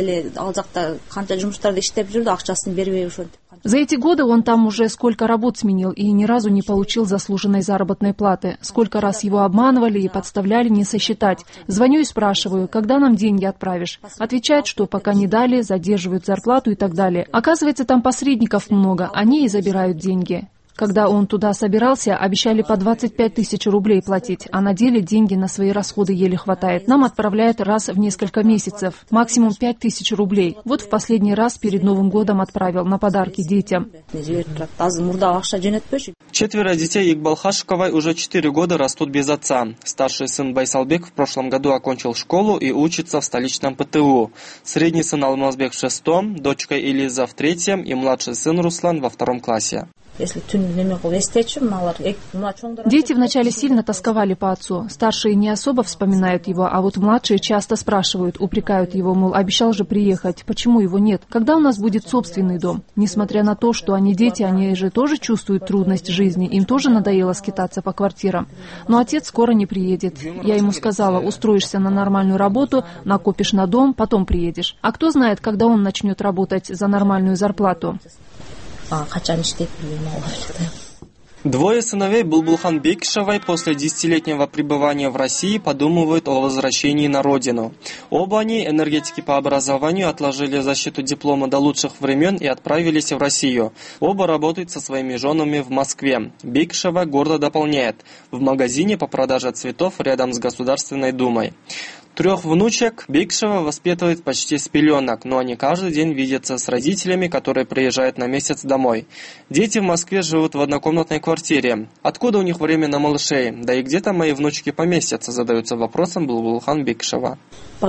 За эти годы он там уже сколько работ сменил и ни разу не получил заслуженной заработной платы. Сколько раз его обманывали и подставляли, не сосчитать. Звоню и спрашиваю, когда нам деньги отправишь? Отвечает, что пока не дали, задерживают зарплату и так далее. Оказывается, там посредников много, они и забирают деньги. Когда он туда собирался, обещали по двадцать пять тысяч рублей платить, а на деле деньги на свои расходы еле хватает. Нам отправляют раз в несколько месяцев, максимум пять тысяч рублей. Вот в последний раз перед Новым годом отправил на подарки детям. Четверо детей Игбал-Хашковой уже четыре года растут без отца. Старший сын Байсалбек в прошлом году окончил школу и учится в столичном ПТУ. Средний сын Алмазбек в шестом, дочка Элиза в третьем и младший сын Руслан во втором классе. Дети вначале сильно тосковали по отцу. Старшие не особо вспоминают его, а вот младшие часто спрашивают, упрекают его, мол, обещал же приехать, почему его нет? Когда у нас будет собственный дом? Несмотря на то, что они дети, они же тоже чувствуют трудность жизни, им тоже надоело скитаться по квартирам. Но отец скоро не приедет. Я ему сказала, устроишься на нормальную работу, накопишь на дом, потом приедешь. А кто знает, когда он начнет работать за нормальную зарплату? Двое сыновей Булбулхан Бекишевой после десятилетнего пребывания в России подумывают о возвращении на родину. Оба они, энергетики по образованию, отложили защиту диплома до лучших времен и отправились в Россию. Оба работают со своими женами в Москве. Бекишева гордо дополняет: в магазине по продаже цветов рядом с Государственной Думой. Трех внучек Бекишева воспитывает почти с пеленок, но они каждый день видятся с родителями, которые приезжают на месяц домой. Дети в Москве живут в однокомнатной квартире. Откуда у них время на малышей? Да и где-то мои внучки поместятся, задаются вопросом Булбулхан Бекишева.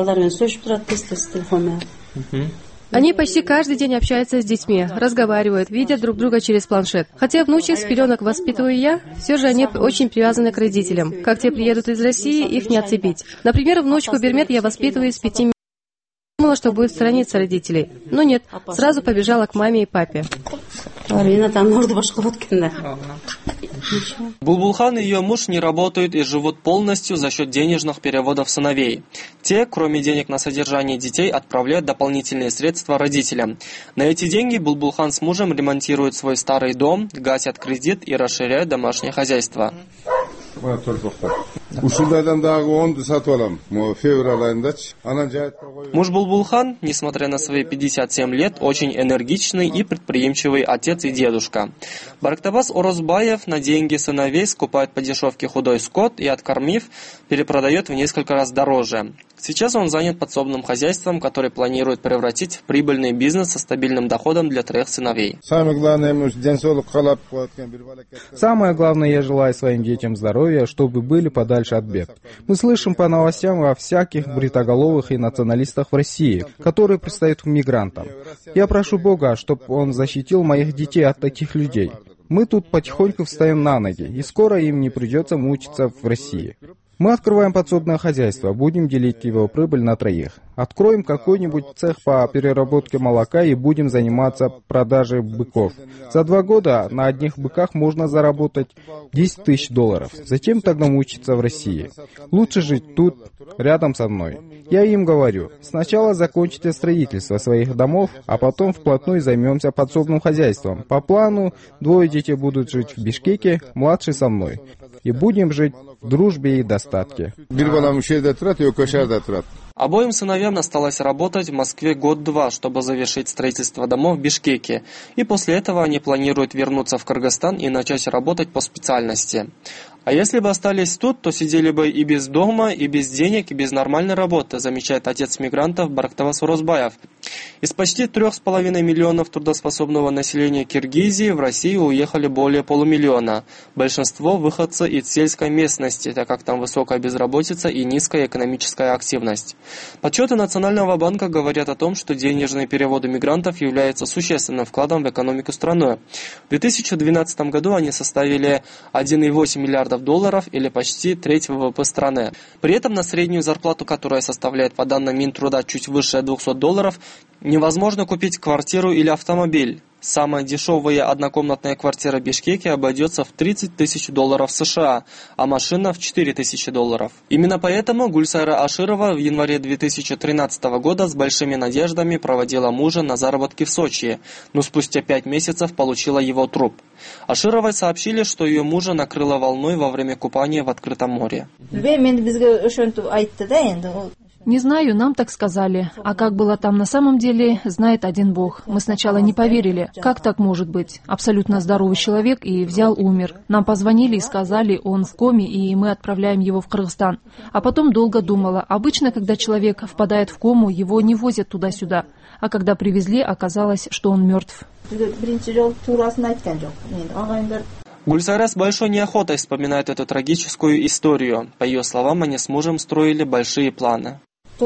Они почти каждый день общаются с детьми, разговаривают, видят друг друга через планшет. Хотя внучек с пеленок воспитываю я, все же они очень привязаны к родителям. Как те приедут из России, их не отцепить. Например, внучку Бермет я воспитываю с пяти месяцев. Думала, что будет сторониться родителей. Но нет, сразу побежала к маме и папе. Булбулхан и ее муж не работают и живут полностью за счет денежных переводов сыновей. Те, кроме денег на содержание детей, отправляют дополнительные средства родителям. На эти деньги Булбулхан с мужем ремонтируют свой старый дом, гасят кредит и расширяют домашнее хозяйство. Муж Булбулхан, несмотря на свои пятьдесят семь лет, очень энергичный и предприимчивый отец и дедушка. Барактабас Орозбаев на деньги сыновей скупает по дешевке худой скот и, откормив, перепродает в несколько раз дороже. Сейчас он занят подсобным хозяйством, который планирует превратить в прибыльный бизнес со стабильным доходом для трех сыновей. Самое главное, я желаю своим детям здоровья, чтобы были подальше от бед. Мы слышим по новостям о всяких бритоголовых и националистах в России, которые пристают к мигрантам. Я прошу Бога, чтобы Он защитил моих детей от таких людей. Мы тут потихоньку встаем на ноги, и скоро им не придется мучиться в России. Мы открываем подсобное хозяйство, будем делить его прибыль на троих. Откроем какой-нибудь цех по переработке молока и будем заниматься продажей быков. За два года на одних быках можно заработать десять тысяч долларов. Зачем тогда мучиться в России? Лучше жить тут, рядом со мной. Я им говорю, сначала закончите строительство своих домов, а потом вплотную займемся подсобным хозяйством. По плану, двое детей будут жить в Бишкеке, младший со мной. И будем жить в дружбе и достатке. Обоим сыновьям осталось работать в Москве год-два, чтобы завершить строительство домов в Бишкеке, и после этого они планируют вернуться в Кыргызстан и начать работать по специальности. А если бы остались тут, то сидели бы и без дома, и без денег, и без нормальной работы, замечает отец мигрантов Барактабас Орозбаев. Из почти трех с половиной миллионов трудоспособного населения Киргизии в Россию уехали более полумиллиона. Большинство выходцы из сельской местности, так как там высокая безработица и низкая экономическая активность. Подсчеты Национального банка говорят о том, что денежные переводы мигрантов являются существенным вкладом в экономику страны. В две тысячи двенадцатом году они составили один целых восемь десятых миллиарда долларов или почти треть ВВП страны. При этом на среднюю зарплату, которая составляет по данным Минтруда чуть выше двухсот долларов, невозможно купить квартиру или автомобиль. Самая дешевая однокомнатная квартира в Бишкеке обойдется в тридцать тысяч долларов США, а машина в четыре тысячи долларов. Именно поэтому Гульсайра Аширова в январе две тысячи тринадцатого года с большими надеждами проводила мужа на заработки в Сочи, но спустя пять месяцев получила его труп. Ашировой сообщили, что ее мужа накрыло волной во время купания в открытом море. Не знаю, нам так сказали. А как было там на самом деле, знает один Бог. Мы сначала не поверили. Как так может быть? Абсолютно здоровый человек и взял, умер. Нам позвонили и сказали, он в коме, и мы отправляем его в Кыргызстан. А потом долго думала. Обычно, когда человек впадает в кому, его не возят туда-сюда. А когда привезли, оказалось, что он мертв. Гульсайра с большой неохотой вспоминает эту трагическую историю. По ее словам, они с мужем строили большие планы.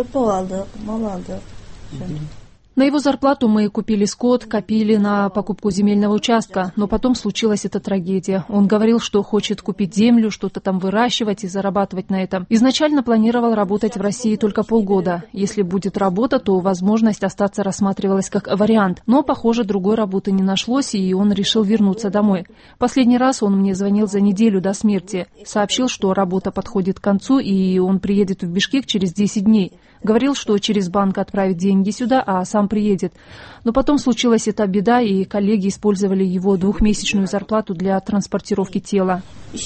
На его зарплату мы купили скот, копили на покупку земельного участка, но потом случилась эта трагедия. Он говорил, что хочет купить землю, что-то там выращивать и зарабатывать на этом. Изначально планировал работать в России только полгода. Если будет работа, то возможность остаться рассматривалась как вариант. Но, похоже, другой работы не нашлось, и он решил вернуться домой. Последний раз он мне звонил за неделю до смерти. Сообщил, что работа подходит к концу, и он приедет в Бишкек через десять дней. Говорил, что через банк отправит деньги сюда, а сам приедет. Но потом случилась эта беда, и коллеги использовали его двухмесячную зарплату для транспортировки тела.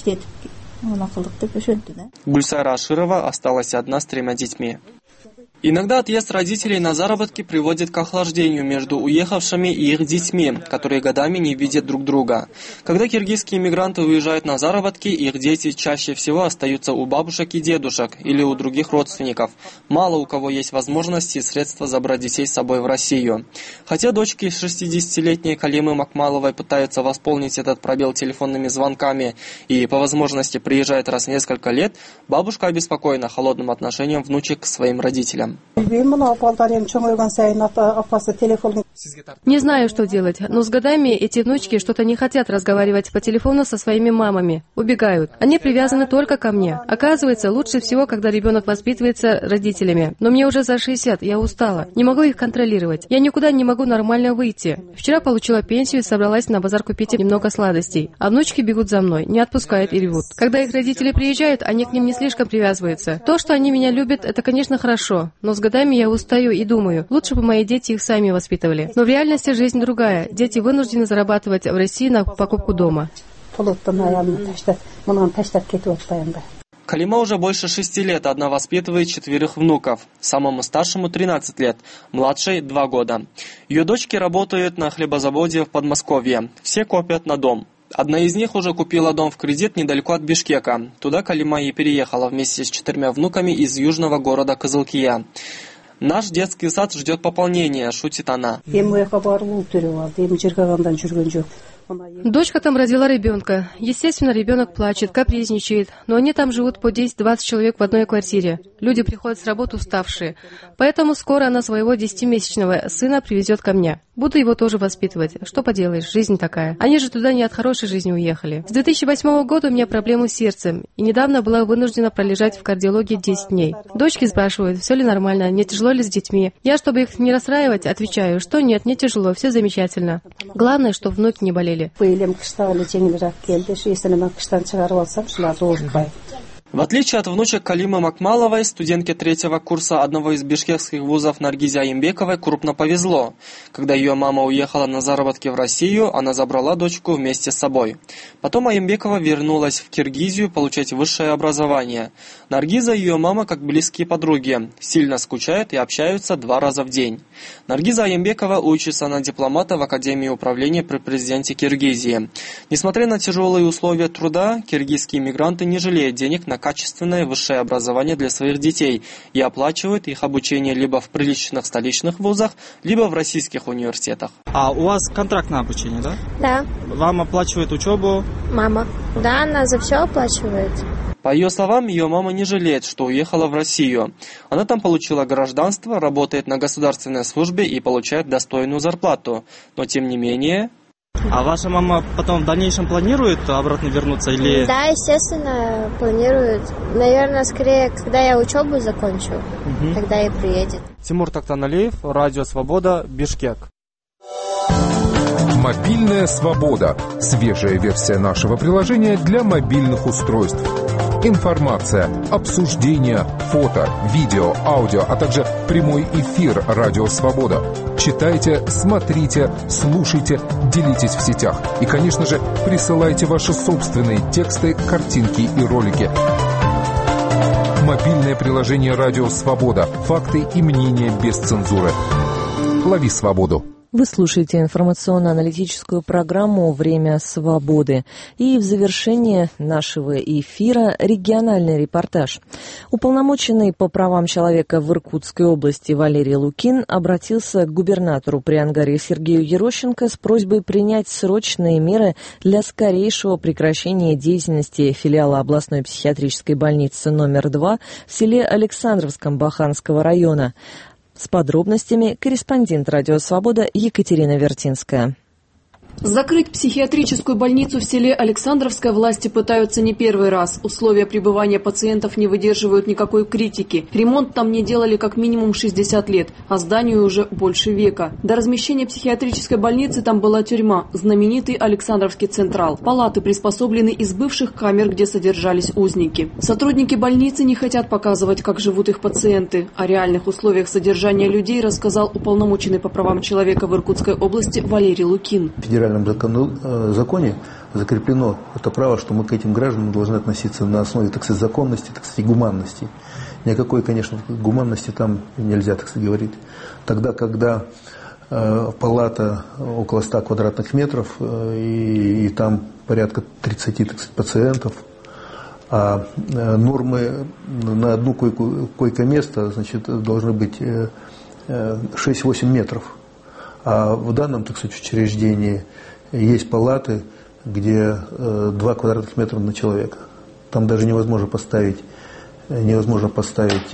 Гульсайра Аширова осталась одна с тремя детьми. Иногда отъезд родителей на заработки приводит к охлаждению между уехавшими и их детьми, которые годами не видят друг друга. Когда киргизские мигранты уезжают на заработки, их дети чаще всего остаются у бабушек и дедушек или у других родственников. Мало у кого есть возможности и средства забрать детей с собой в Россию. Хотя дочки шестидесятилетней Калимы Макмаловой пытаются восполнить этот пробел телефонными звонками и по возможности приезжает раз в несколько лет, бабушка обеспокоена холодным отношением внучек к своим родителям. Подмосковья. Не знаю, что делать, но с годами эти внучки что-то не хотят разговаривать по телефону со своими мамами. Убегают. Они привязаны только ко мне. Оказывается, лучше всего, когда ребенок воспитывается родителями. Но мне уже за шестьдесят, я устала. Не могу их контролировать. Я никуда не могу нормально выйти. Вчера получила пенсию и собралась на базар купить немного сладостей. А внучки бегут за мной, не отпускают и ревут. Когда их родители приезжают, они к ним не слишком привязываются. То, что они меня любят, это, конечно, хорошо. Но с годами я устаю и думаю, лучше бы мои дети их сами воспитывали. Но в реальности жизнь другая. Дети вынуждены зарабатывать в России на покупку дома. Калима уже больше шести лет одна воспитывает четверых внуков. Самому старшему тринадцать лет, младшей два года. Ее дочки работают на хлебозаводе в Подмосковье. Все копят на дом. Одна из них уже купила дом в кредит недалеко от Бишкека. Туда Калима и переехала вместе с четырьмя внуками из южного города Кызылкия. «Наш детский сад ждет пополнения», — шутит она. Дочка там родила ребенка. Естественно, ребенок плачет, капризничает, но они там живут по десять-двадцать человек в одной квартире. Люди приходят с работы уставшие. Поэтому скоро она своего десятимесячного сына привезет ко мне. Буду его тоже воспитывать. Что поделаешь, жизнь такая. Они же туда не от хорошей жизни уехали. С две тысячи восьмого года у меня проблемы с сердцем, и недавно была вынуждена пролежать в кардиологии десять дней. Дочки спрашивают, все ли нормально, не тяжело ли с детьми. Я, чтобы их не расстраивать, отвечаю, что нет, не тяжело, все замечательно. Главное, что внуки не болели. В отличие от внучек Калимы Макмаловой, студентке третьего курса одного из бишкекских вузов Наргизе Аимбековой крупно повезло. Когда ее мама уехала на заработки в Россию, она забрала дочку вместе с собой. Потом Аимбекова вернулась в Киргизию получать высшее образование. Наргиза и ее мама как близкие подруги, сильно скучают и общаются два раза в день. Наргиза Аимбекова учится на дипломата в Академии управления при президенте Киргизии. Несмотря на тяжелые условия труда, киргизские мигранты не жалеют денег на качественное высшее образование для своих детей и оплачивают их обучение либо в приличных столичных вузах, либо в российских университетах. А у вас контракт на обучение, да? Да. Вам оплачивает учебу? Мама. Да, она за все оплачивает. По ее словам, ее мама не жалеет, что уехала в Россию. Она там получила гражданство, работает на государственной службе и получает достойную зарплату. Но тем не менее... А ваша мама потом в дальнейшем планирует обратно вернуться или... Да, естественно, планирует. Наверное, скорее, когда я учебу закончу, угу. тогда и приедет. Тимур Тактаналиев, Радио Свобода, Бишкек. Мобильная свобода. Свежая версия нашего приложения для мобильных устройств. Информация, обсуждения, фото, видео, аудио, а также прямой эфир «Радио Свобода». Читайте, смотрите, слушайте, делитесь в сетях. И, конечно же, присылайте ваши собственные тексты, картинки и ролики. Мобильное приложение «Радио Свобода». Факты и мнения без цензуры. Лови свободу. Вы слушаете информационно-аналитическую программу «Время свободы». И в завершение нашего эфира региональный репортаж. Уполномоченный по правам человека в Иркутской области Валерий Лукин обратился к губернатору Приангарья Сергею Ерощенко с просьбой принять срочные меры для скорейшего прекращения деятельности филиала областной психиатрической больницы номер два в селе Александровском Баханского района. С подробностями корреспондент «Радио Свобода» Екатерина Вертинская. Закрыть психиатрическую больницу в селе Александровское власти пытаются не первый раз. Условия пребывания пациентов не выдерживают никакой критики. Ремонт там не делали как минимум шестьдесят лет, а зданию уже больше века. До размещения психиатрической больницы там была тюрьма, знаменитый Александровский Централ. Палаты приспособлены из бывших камер, где содержались узники. Сотрудники больницы не хотят показывать, как живут их пациенты. О реальных условиях содержания людей рассказал уполномоченный по правам человека в Иркутской области Валерий Лукин. В федеральном законе закреплено это право, что мы к этим гражданам должны относиться на основе, так сказать, законности, так сказать, гуманности. Никакой, конечно, гуманности там нельзя, так сказать, говорить. Тогда, когда э, палата около ста квадратных метров, э, и, и там порядка тридцати, так сказать, пациентов, а э, нормы на одну койку, койко-место, значит, должны быть э, э, шесть-восемь метров. А в данном, так сказать, учреждении есть палаты, где два квадратных метра на человека. Там даже невозможно поставить невозможно поставить,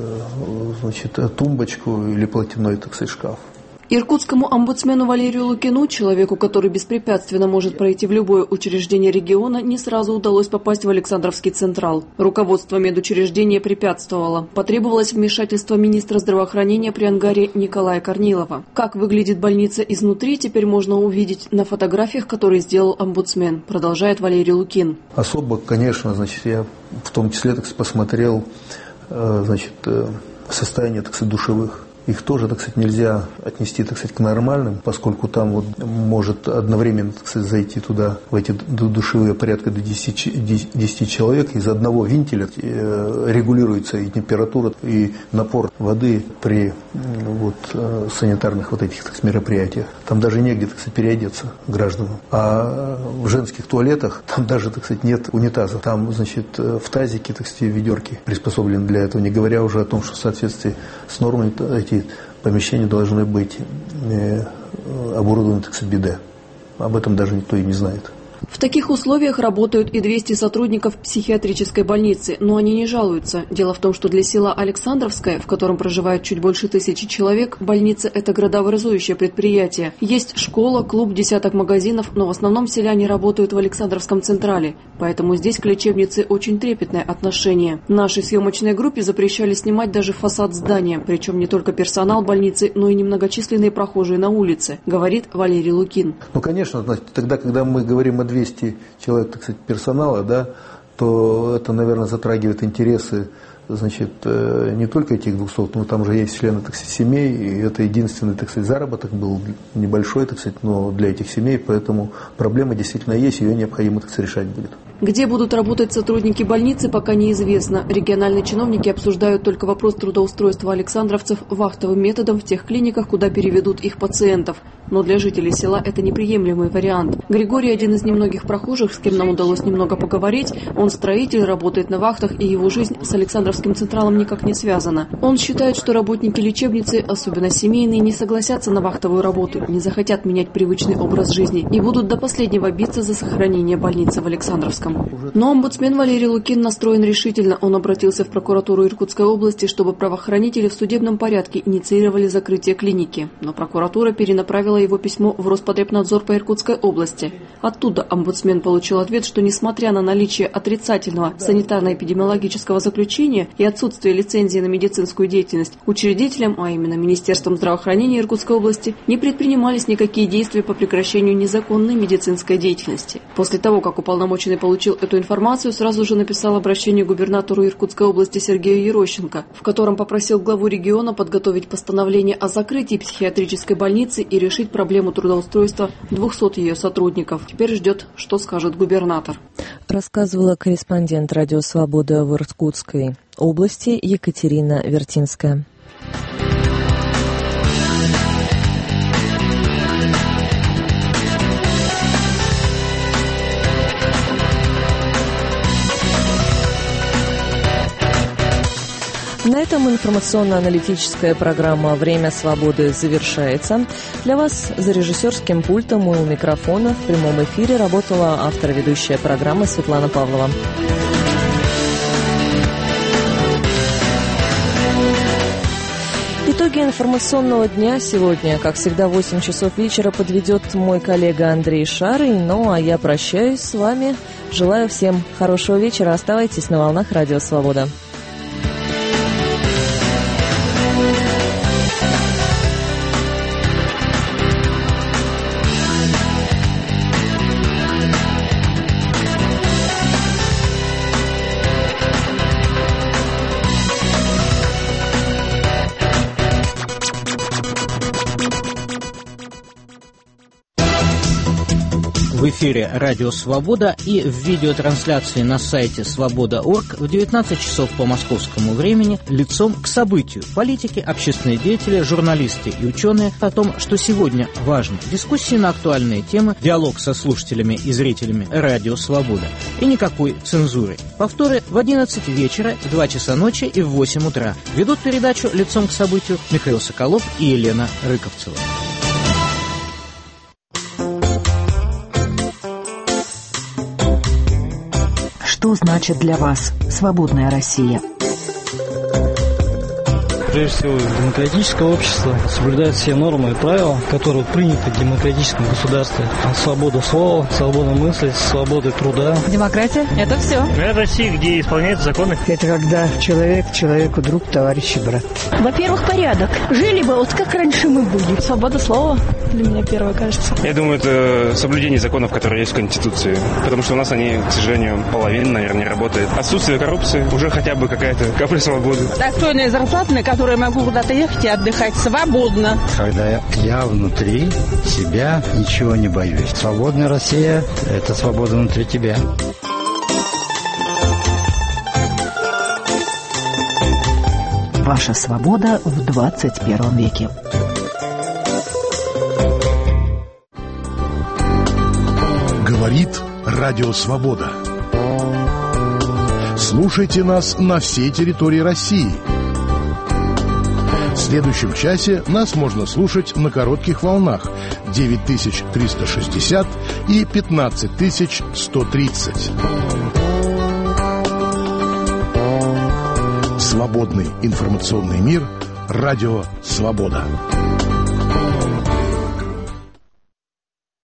значит, тумбочку или платяной, так сказать, шкаф. Иркутскому омбудсмену Валерию Лукину, человеку, который беспрепятственно может пройти в любое учреждение региона, не сразу удалось попасть в Александровский Централ. Руководство медучреждения препятствовало. Потребовалось вмешательство министра здравоохранения при ангаре Николая Корнилова. Как выглядит больница изнутри, теперь можно увидеть на фотографиях, которые сделал омбудсмен, продолжает Валерий Лукин. Особо, конечно, значит, я в том числе, так сказать, посмотрел, значит, состояние, так сказать, душевых. Их тоже, так сказать, нельзя отнести, так сказать, к нормальным, поскольку там вот может одновременно, так сказать, зайти туда, в эти душевые порядка до десяти человек. Из одного вентиля регулируется и температура, и напор воды при вот, санитарных вот этих, так сказать, мероприятиях. Там даже негде, так сказать, переодеться гражданам. А в женских туалетах там даже, так сказать, нет унитаза. Там, значит, в тазике, так сказать, ведерки приспособлены для этого, не говоря уже о том, что в соответствии с нормами эти помещения должны быть оборудованы, так сказать, биде. Об этом даже никто и не знает. В таких условиях работают и двести сотрудников психиатрической больницы, но они не жалуются. Дело в том, что для села Александровское, в котором проживает чуть больше тысячи человек, больница – это градообразующее предприятие. Есть школа, клуб, десяток магазинов, но в основном селяне работают в Александровском Централе, поэтому здесь к лечебнице очень трепетное отношение. Нашей съемочной группе запрещали снимать даже фасад здания, причем не только персонал больницы, но и немногочисленные прохожие на улице, говорит Валерий Лукин. Ну, конечно, тогда, когда мы говорим о двести человек, так сказать, персонала, да, то это, наверное, затрагивает интересы, значит, не только этих двухсот, но там же есть члены, так сказать, семей, и это единственный, так сказать, заработок был небольшой, так сказать, но для этих семей, поэтому проблема действительно есть, ее необходимо, так сказать, решать будет. Где будут работать сотрудники больницы, пока неизвестно. Региональные чиновники обсуждают только вопрос трудоустройства александровцев вахтовым методом в тех клиниках, куда переведут их пациентов. Но для жителей села это неприемлемый вариант. Григорий – один из немногих прохожих, с кем нам удалось немного поговорить. Он строитель, работает на вахтах, и его жизнь с Александровским Централом никак не связана. Он считает, что работники лечебницы, особенно семейные, не согласятся на вахтовую работу, не захотят менять привычный образ жизни и будут до последнего биться за сохранение больницы в Александровском. Но омбудсмен Валерий Лукин настроен решительно. Он обратился в прокуратуру Иркутской области, чтобы правоохранители в судебном порядке инициировали закрытие клиники. Но прокуратура перенаправила его письмо в Роспотребнадзор по Иркутской области. Оттуда омбудсмен получил ответ, что несмотря на наличие отрицательного санитарно-эпидемиологического заключения и отсутствие лицензии на медицинскую деятельность, учредителям, а именно Министерством здравоохранения Иркутской области, не предпринимались никакие действия по прекращению незаконной медицинской деятельности. После того, как уполномоченный получил эту информацию, сразу же написал обращение губернатору Иркутской области Сергею Ерощенко, в котором попросил главу региона подготовить постановление о закрытии психиатрической больницы и решить проблему трудоустройства двухсот ее сотрудников. Теперь ждет, что скажет губернатор. Рассказывала корреспондент «Радио Свобода» в Иркутской области Екатерина Вертинская. На этом информационно-аналитическая программа «Время свободы» завершается. Для вас за режиссерским пультом и у микрофона в прямом эфире работала автор-ведущая программы Светлана Павлова. Итоги информационного дня сегодня, как всегда, в восемь часов вечера подведет мой коллега Андрей Шарый. Ну, а я прощаюсь с вами. Желаю всем хорошего вечера. Оставайтесь на волнах «Радио Свобода». В эфире «Радио Свобода» и в видеотрансляции на сайте свобода точка орг в девятнадцать часов по московскому времени лицом к событию. Политики, общественные деятели, журналисты и ученые о том, что сегодня важно. Дискуссии на актуальные темы, диалог со слушателями и зрителями «Радио Свобода». И никакой цензуры. Повторы в одиннадцать вечера, в два часа ночи и в восемь утра. Ведут передачу «Лицом к событию» Михаил Соколов и Елена Рыковцева. Что значит для вас свободная Россия? прежде всего, демократическое общество, соблюдает все нормы и правила, которые приняты в демократическом государстве. Свобода слова, свобода мысли, свобода труда. Демократия – это все. Это Россия, где исполняются законы. Это когда человек человеку друг, товарищ и брат. Во-первых, порядок. Жили бы, вот как раньше мы были. Свобода слова для меня первое, кажется. Я думаю, это соблюдение законов, которые есть в Конституции. Потому что у нас они, к сожалению, половина, наверное, не работает. Отсутствие коррупции, уже хотя бы какая-то капля свободы. Достойная зарплата, на которой я могу куда-то ехать и отдыхать свободно. Когда я, я внутри себя ничего не боюсь. Свободная Россия – это свобода внутри тебя. Ваша свобода в двадцать первом веке. Говорит Радио Свобода. Слушайте нас на всей территории России. В следующем часе нас можно слушать на коротких волнах девять тысяч триста шестьдесят и пятнадцать тысяч сто тридцать. Свободный информационный мир. Радио Свобода.